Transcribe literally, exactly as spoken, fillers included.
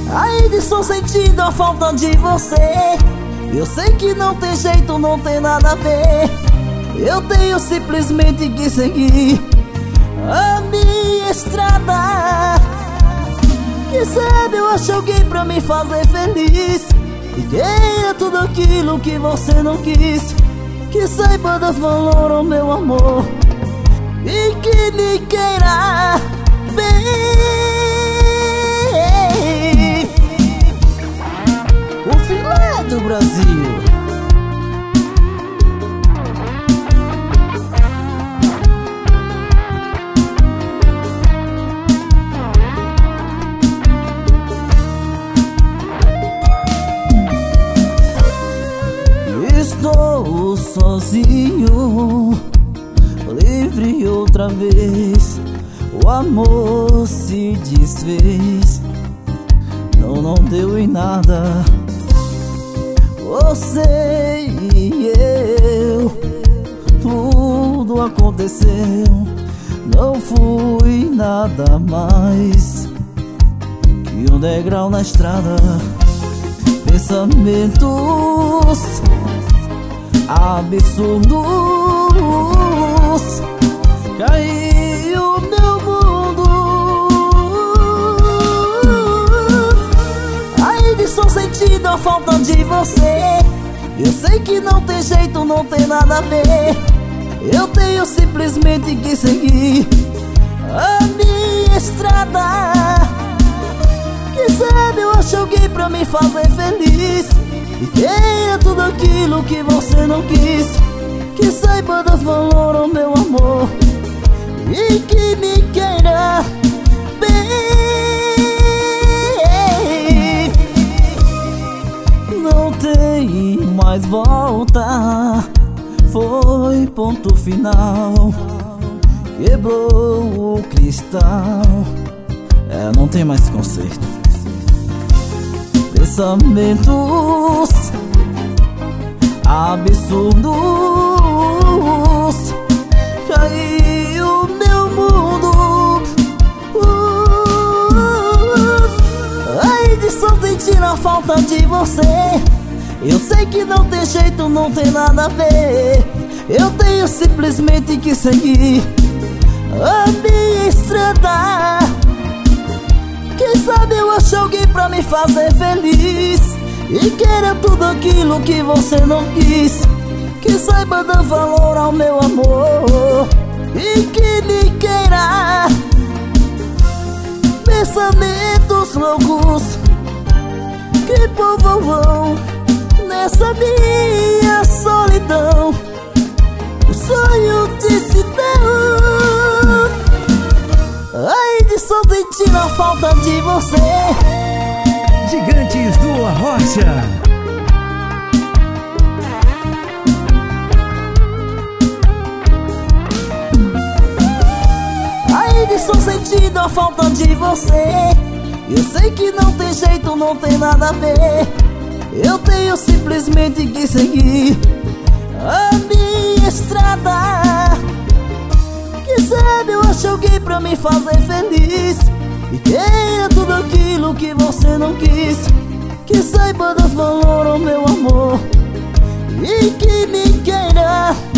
Ainda estou sentindo a falta de você. Eu sei que não tem jeito, não tem nada a ver. Eu tenho simplesmente que seguir a minha estrada. Quem sabe eu acho alguém pra me fazer feliz e queira tudo aquilo que você não quis. Que saiba dar valor ao meu amor e que me queira bem. O filé do Brasil. Estou sozinho, livre outra vez. O amor se desfez, não, não deu em nada. Você e eu, tudo aconteceu. Não fui nada mais que um degrau na estrada. Pensamentos absurdos, caiu meu mundo. Ainda estou sentindo a falta de você. Eu sei que não tem jeito, não tem nada a ver. Eu tenho simplesmente que seguir a minha estrada. Quem sabe eu acho alguém pra me fazer feliz e queira tudo aquilo que você não quis. Que saiba dar valor ao meu amor e que me queira bem. Não tem mais volta, foi ponto final. Quebrou o cristal, é, não tem mais conserto. Pensamentos absurdos, caiu meu mundo. uh, Ainda estou sentindo a falta de você. Eu sei que não tem jeito, não tem nada a ver. Eu tenho simplesmente que seguir a minha estrada. Quem sabe eu acho alguém pra me fazer feliz e queira tudo aquilo que você não quis. Que saiba dar valor ao meu amor e que me queira. Pensamentos loucos que povoam nessa minha solidão. O sonho de se deu. Ainda estou sentindo a falta de você. Gigantes do Arrocha. Ainda estou sentindo a falta de você. Eu sei que não tem jeito, não tem nada a ver. Eu tenho simplesmente que seguir a minha estrada. Quem sabe eu acho alguém pra me fazer feliz e queira tudo aquilo que você não quis. Que saiba dar valor ao meu amor e que me queira